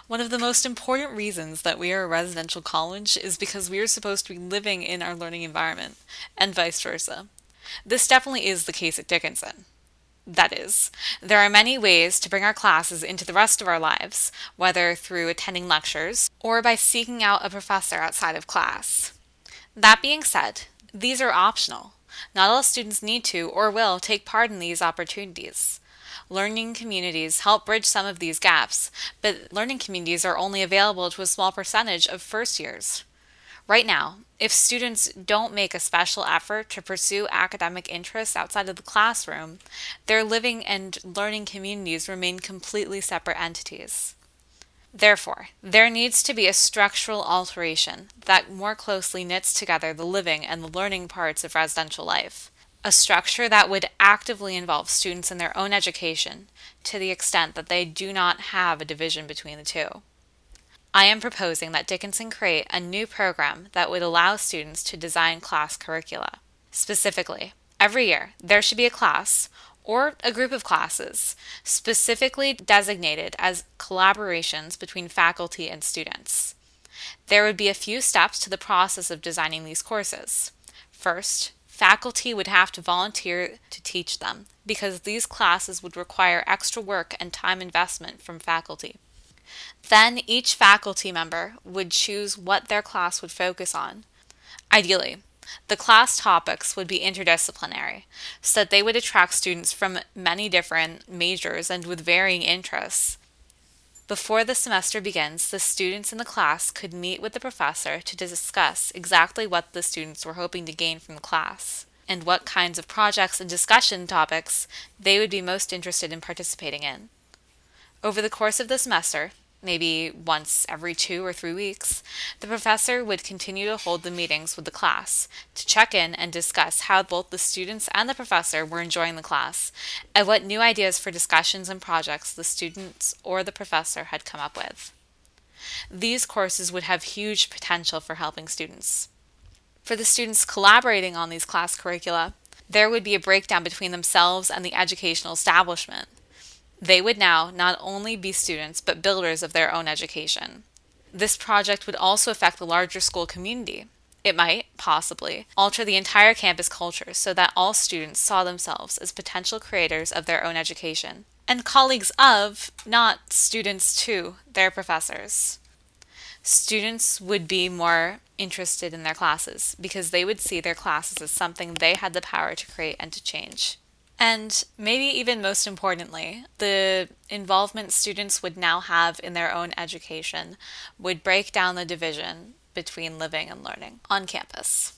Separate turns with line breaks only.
One of the most important reasons that we are a residential college is because we are supposed to be living in our learning environment, and vice versa. This definitely is the case at Dickinson. That is, there are many ways to bring our classes into the rest of our lives, whether through attending lectures or by seeking out a professor outside of class. That being said, these are optional. Not all students need to or will take part in these opportunities. Learning communities help bridge some of these gaps, but learning communities are only available to a small percentage of first years. Right now, if students don't make a special effort to pursue academic interests outside of the classroom, their living and learning communities remain completely separate entities. Therefore, there needs to be a structural alteration that more closely knits together the living and the learning parts of residential life. A structure that would actively involve students in their own education to the extent that they do not have a division between the two. I am proposing that Dickinson create a new program that would allow students to design class curricula. Specifically, every year there should be a class or a group of classes specifically designated as collaborations between faculty and students. There would be a few steps to the process of designing these courses. First, faculty would have to volunteer to teach them because these classes would require extra work and time investment from faculty. Then each faculty member would choose what their class would focus on. Ideally, the class topics would be interdisciplinary, so that they would attract students from many different majors and with varying interests. Before the semester begins, the students in the class could meet with the professor to discuss exactly what the students were hoping to gain from the class, and what kinds of projects and discussion topics they would be most interested in participating in. Over the course of the semester, maybe once every 2 or 3 weeks, the professor would continue to hold the meetings with the class to check in and discuss how both the students and the professor were enjoying the class and what new ideas for discussions and projects the students or the professor had come up with. These courses would have huge potential for helping students. For the students collaborating on these class curricula, there would be a breakdown between themselves and the educational establishment. They would now not only be students, but builders of their own education. This project would also affect the larger school community. It might, possibly, alter the entire campus culture so that all students saw themselves as potential creators of their own education, and colleagues of, not students to, their professors. Students would be more interested in their classes because they would see their classes as something they had the power to create and to change. And maybe even most importantly, the involvement students would now have in their own education would break down the division between living and learning on campus.